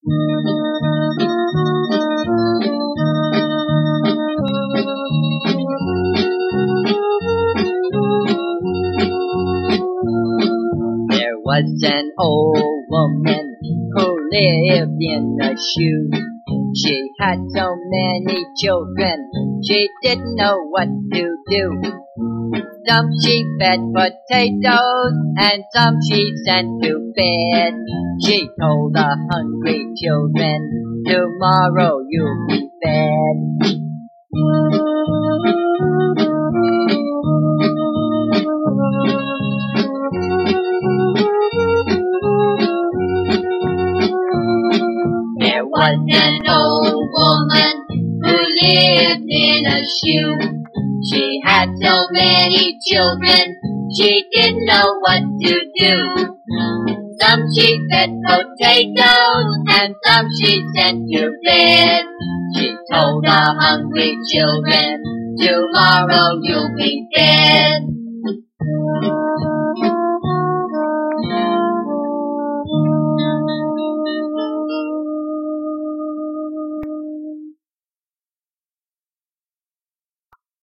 There was an old woman who lived in a shoe. She had so many children, she didn't know what to do. Some she fed potatoes, and some she sent to bed. She told the hungry children, tomorrow you'll be fed. There was an old woman who lived in a shoe. She had so many children, she didn't know what to do. Some she fed potatoes, and some she sent to bed. She told the hungry children, tomorrow you'll be dead.